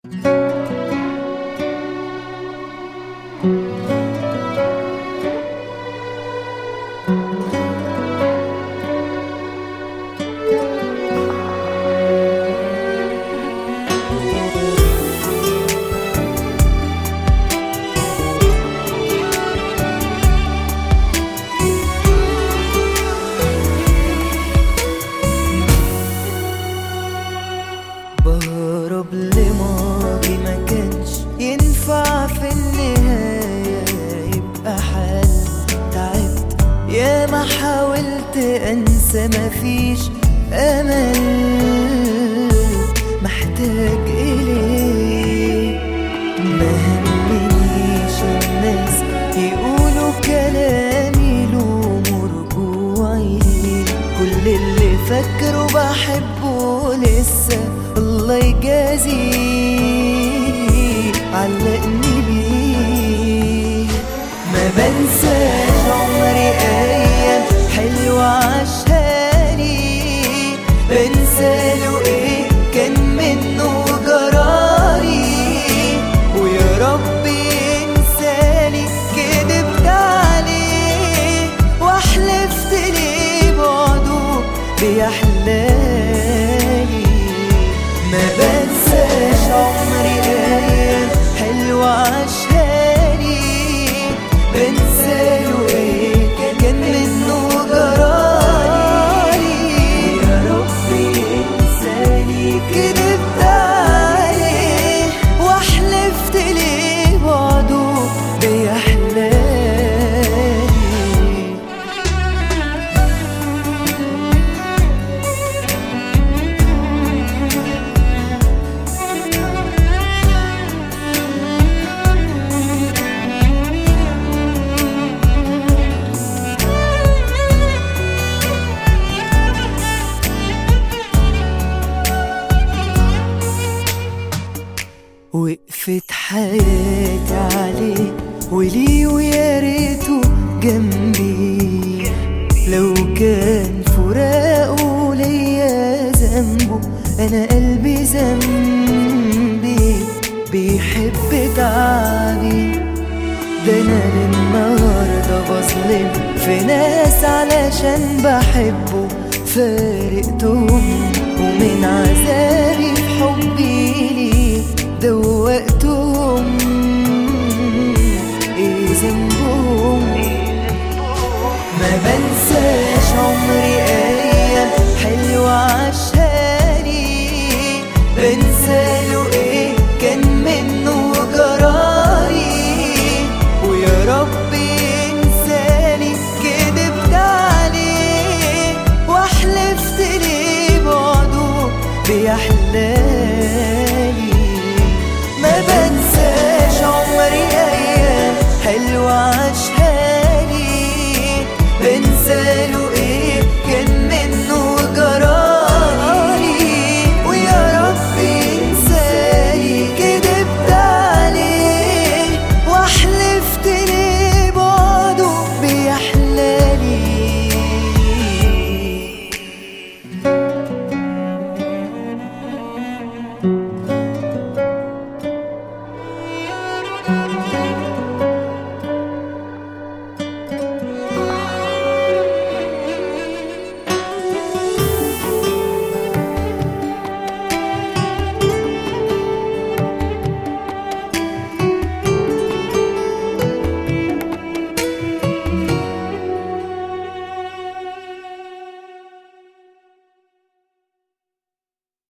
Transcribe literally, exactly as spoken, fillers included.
بهرب لماضي ما كانش ينفع في النهاية يبقى حل. تعبت يا ما حاولت انسى مفيش امل، محتاج اليه. ما همنيش الناس يقولوا كلامي له مرجوعي، كل اللي فاكره بحبه لسه الله يجازيه علقني بيه. ما بنساش عمري ايام حلوة عاشهالي، بنساله ايه كان منه جرالي، ويا رب ينسالي كدبت عليه وحلفت ليه بعده بيحلالي. ما بنساش عمري ايام حلوة عاشهالي، بنساله ايه كان منه جرالي، يا رب ينساني كدبت عليه وحلفت ليه بعده بيحلالي. وقفت حياتي عليه وليه ويا ريته جنبي، لو كان فراقه ليا ذنبه انا قلبي ذنبي بيحب تعبي. ده انا للنهارده بظلم في ناس علشان بحبه فارقتهم، ومن عذابي في حبي ليه دوقت